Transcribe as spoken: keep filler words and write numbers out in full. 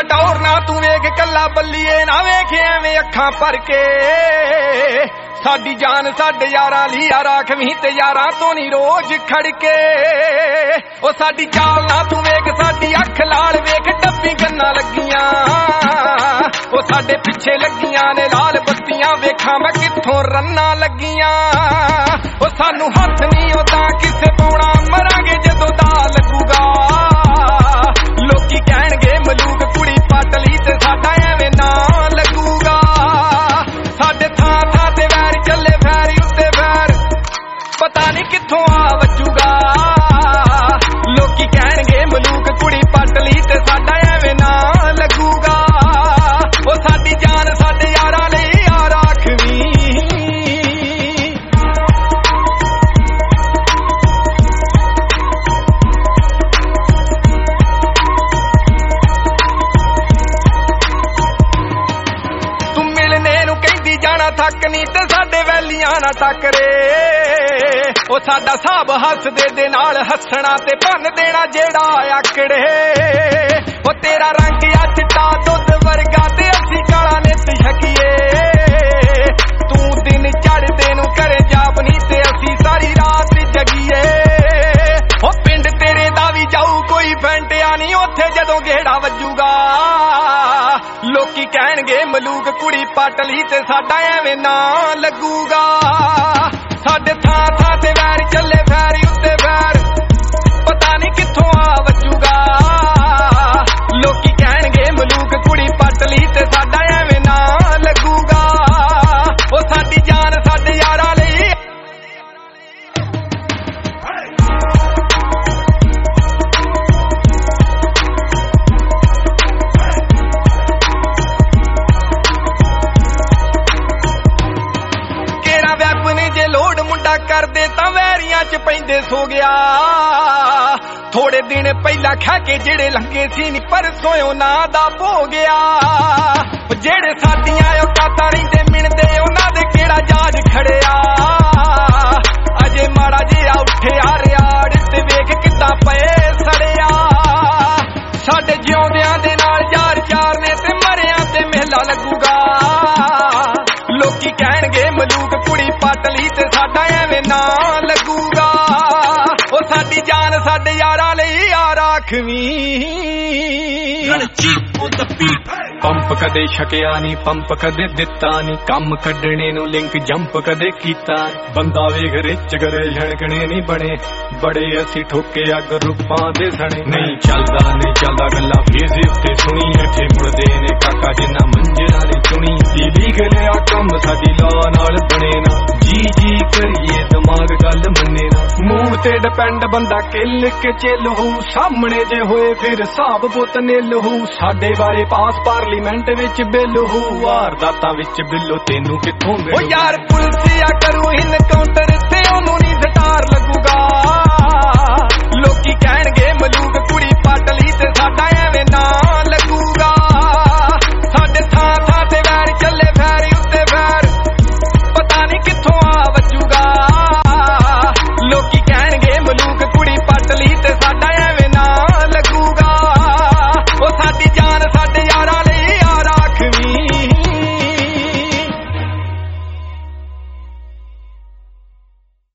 ਸਾਡਾ ਟੌਰ ਨਾ ਤੂੰ ਵੇਖ ਕੱਲਾ ਬੱਲੀਏ ਨਾ ਵੇਖ ਐਵੇਂ ਅੱਖਾਂ ਭਰ ਕੇ ਸਾਡੀ ਜਾਨ ਸਾਡੇ ਯਾਰਾਂ ਲਈ ਆ ਰਾਖਵੀਂ ਤੇ ਯਾਰਾਂ ਤੋਂ ਨੀ ਰੋਜ਼ ਖੜਕੇ ਉਹ ਸਾਡੀ ਚਾਲ ਨਾ ਤੂੰ ਵੇਖ ਸਾਡੀ ਅੱਖ ਲਾਲ ਵੇਖ ਡੱਬੀ ਗੰਨਾਂ ਲੱਗੀਆਂ ਉਹ ਸਾਡੇ ਪਿੱਛੇ ਲੱਗੀਆਂ ਨੇ ਲਾਲ ਬੱਤੀਆਂ ਵੇਖਾਂ ਮੈਂ ਕਿੱਥੋਂ ਰੰਨਾਂ ਲੱਗੀਆਂ ਉਹ ਸਾਨੂੰ ਹੱਥ ਨਹੀਂ ਉਦਾਂ ਕਿਸੇ ਪਾਉਣਾ ਮਰਾਂਗੇ ਜਦੋਂ ਦਾ ਲੱਗੂਗਾ ਲੋਕੀ ਕਹਿਣਗੇ ਮਲੂਕ ਕੁੜੀ ਪੱਟ ਲਈ ਤੇ ਸਾਡਾ ਐਵੇਂ ਨਾ ਲੱਗੂਗਾ ਸਾਡੇ ਥਾਂ ਥਾਂ ਤੇ ਵੈਰ ਚੱਲੇ ਫੈਰੀ ਉੱਤੇ ਫੈਰ ਪਤਾ ਨਹੀਂ ਕਿੱਥੋਂ ਆ ਵੱਜੂਗਾ ਲੋਕੀ ਕਹਿਣਗੇ ਮਲੂਕ ਕੁੜੀ ਪੱਟ ਲਈ ਤੇ ਸਾਡਾ ਐਵੇਂ ਨਾ ਲੱਗੂਗਾ ਉਹ ਸਾਡੀ ਜਾਨ ਸਾਡੇ ਯਾਰਾਂ ਲਈ ਆ ਰਾਖਵੀਂ ਥੱਕ ਨੀ ਤੇ ਸਾਡੇ ਵੈਲੀਆਂ ਨਾ ਟੱਕਰੇ ਉਹ ਸਾਡਾ ਸਾਬ ਹੱਸਦੇ ਦੇ ਨਾਲ ਹੱਸਣਾ ਤੇ ਭੰਨ ਦੇਣਾ ਜਿਹੜਾ ਆਕੜੇ ਉਹ ਤੇਰਾ ਰੰਗ ਆ ਚਿੱਟਾ ਦੁੱਧ ਵਰਗਾ ਤੇ ਅਸੀਂ ਕਾਲਾ ਨਿੱਤ ਛਕੀਏ ਤੂੰ ਦਿਨ ਚੜ੍ਹਦੇ ਨੂੰ ਘਰੇ ਜਾਪਨੀ ਤੇ ਅਸੀਂ ਸਾਰੀ ਰਾਤ ਜਗੀਏ ਉਹ ਪਿੰਡ ਤੇਰੇ ਦਾ ਵੀ ਜਾਊ ਕੋਈ ਫੈਂਟਿਆ ਨਹੀਂ ਉੱਥੇ ਜਦੋਂ ਗੇੜਾ ਵੱਜੂਗਾ ਲੋਕੀ ਕਹਿਣਗੇ ਮਲੂਕ ਕੁੜੀ ਪੱਟ ਲਈ ਤੇ ਸਾਡਾ ਐਵੇਂ ਨਾ ਲੱਗੂਗਾ ਸਾਡੇ ਥਾਂ ਥਾਂ ਤੇ ਵੈਰ ਚੱਲੇ ਫੈਰੀ ਉੱਤੇ ਫੈਰ ਪਤਾ ਨਹੀਂ ਕਿੱਥੋਂ ਆ ਵੱਜੂਗਾ ਲੋਕੀ ਕਹਿਣਗੇ ਮਲੂਕ ਕੁੜੀ ਪੱਟ ਲਈ ਤੇ ਸਾਡਾ ਐਵੇਂ ਨਾ ਲੱਗੂਗਾ ਉਹ ਸਾਡੀ ਜਾਨ ਸਾਡੇ ਯਾਰਾਂ ਲਈ ਕਰਦੇ ਤਾਂ ਵੈਰੀਆਂ ਚ ਪੈਂਦੇ ਸੋ ਗਿਆ ਥੋੜੇ ਦਿਨ ਪਹਿਲਾਂ ਖਾ ਕੇ ਜਿਹੜੇ ਲੰਗੇ ਸੀ ਨੀ ਪਰਸੋਂ ਉਹਨਾਂ ਦਾ ਭੋ ਗਿਆ ਜਿਹੜੇ ਸਾਡੀਆਂ ਔਕਾਤਾਂ ਰਹਿੰਦੇ ਮਿਣਦੇ ਉਹਨਾਂ ਦੇ ਕਿਹੜਾ ਜਾਜ ਖੜਿਆ ਅਜੇ ਮਾੜਾ ਜਿਹਾ ਉੱਠਿਆ ਰਿਆੜ ਤੇ ਵੇਖ ਕਿੱਦਾਂ ਪਏ ਸੜਿਆ ਸਾਡੇ ਜਿਉਂਦਿਆਂ ਦੇ ਨਾਲ ਯਾਰ ਚਾਰ ਨੇ ਤੇ ਮਰਿਆਂ ਤੇ ਮੇਲਾ ਲੱਗੂਗਾ ਲੋਕੀ ਕਹਿਣਗੇ ਮਲੂਕ ਕੁੜੀ ਪੱਟ ਲਈ ਤੇ ਸਾਡਾ ਐਵੇਂ ਨਾ ਲੱਗੂਗਾ ਉਹ ਸਾਡੀ ਜਾਨ ਸਾਡੇ ਯਾਰਾਂ ਲਈ ਆ ਰਾਖਵੀਂ ਪੰਪ ਕਦੇ ਛਕਿਆ ਨੀ ਪੰਪ ਕਦੇ ਦਿੱਤਾ ਨੀ ਕੰਮ ਕੱਢਣੇ ਨੂੰ ਲਿੰਕ ਜੰਪ ਕਦੇ ਕੀਤਾ ਬੰਦਾ ਵੇਖ ਰਿਚ ਕਰੇ ਛੜਕਣੇ ਨੀ ਬਣੇ ਬੜੇ ਅਸੀਂ ਠੋਕੇ ਅੱਗ ਰੂਪਾਂ ਦੇ ਸਣੇ ਨਹੀਂ ਚੱਲਦਾ ਨਹੀਂ ਚੱਲਦਾ ਗੱਲਾਂ ਫੇਸ ਉੱਤੇ ਸੁਣੀ ਇੱਥੇ ਮੁੜਦੇ ਨੇ ਕਾਕਾ ਜਿੰਨਾ ਮੰਜਿਆਂ ਨੇ ਚੁਣੀ ਲੀਲੀ ਗਲਿਆ ਕੰਮ ਸਾਡੀ ਲਾ ਨਾਲ ਬਣੇ ਨਾ ਜੀ ਜੀ ਕਰੀਏ ਦਿਮਾਗ ਗੱਲ ਮੰਨੇ ਨਾ ਮੂਡ ਤੇ ਡਿਪੈਂਡ ਬੰਦਾ ਕਿੱਲ ਕੇ ਚੱਲ ਹੋ ਸਾਹਮਣੇ ਜੇ ਹੋਏ ਫਿਰ ਹਿਸਾਬ ਬੁੱਤ ਨਿਲ ਹੋ ਸਾਡੇ ਬਾਰੇ ਪਾਸ ਪਾਰਲੀਮੈਂਟ ਵਿੱਚ ਬਿੱਲ ਹੋ ਵਾਰਦਾਤਾਂ ਵਿੱਚ ਬਿੱਲੋ ਤੈਨੂੰ ਕਿੱਥੋਂ ਮਿਲੂ ਓ ਯਾਰ ਪੁਲਿਸ ਆ ਕਰੂ ਇਨਕਾਊਂਟਰ ਤੇ ਉਹਨੂੰ ਨਹੀਂ ਸਟਾਰ ਲੱਗੂਗਾ ਲੋਕੀ ਕਹਿਣਗੇ ਮਲੂਕ ਕੁੜੀ ਪੱਟ ਲਈ ਤੇ ਸਾਡਾ ਐਵੇਂ